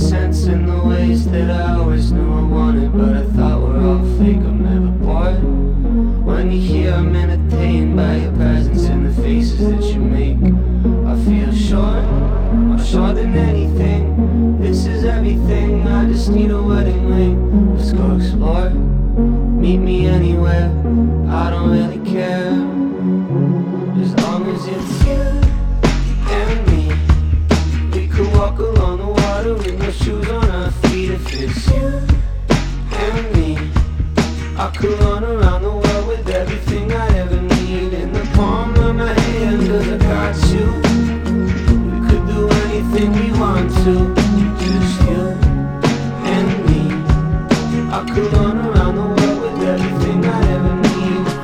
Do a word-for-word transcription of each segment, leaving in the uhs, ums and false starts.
sense in the ways that I always knew I wanted, but I thought were all fake. I'm never bored. When you're here, I'm entertained by your presence and the faces that you make. I feel sure, I'm sure than anything. This is everything, I just need a wedding ring. Let's go explore, meet me anywhere, I don't really care. As long as it's you and me, we could walk along the water with no shoes on our feet. If it's you and me, I could run around the world with everything I ever need in the palm of my hand, 'cause I got you. We could do anything we want to, just you and me. I could run around the world with everything I ever need.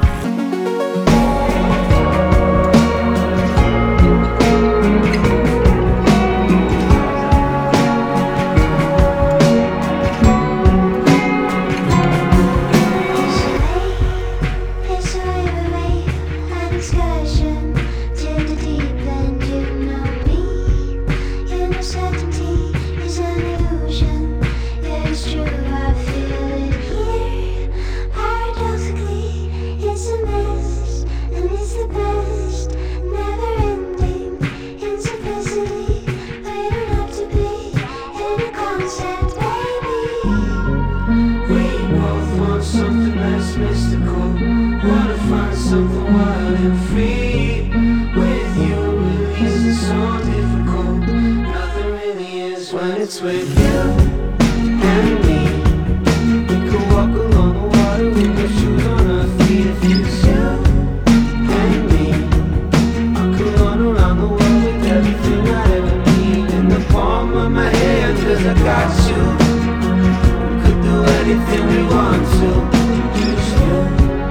Something that's mystical, wanna find something wild and free. With you, release is so difficult. Nothing really is when it's with you and me. We could walk along the water with no shoes on our feet. If it's you and me, I could run around the world with everything I ever need in the palm of my hand, 'cause I got you. We could do anything we want to.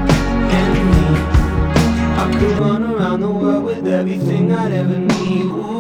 Run around the world with everything I'd ever need. Ooh.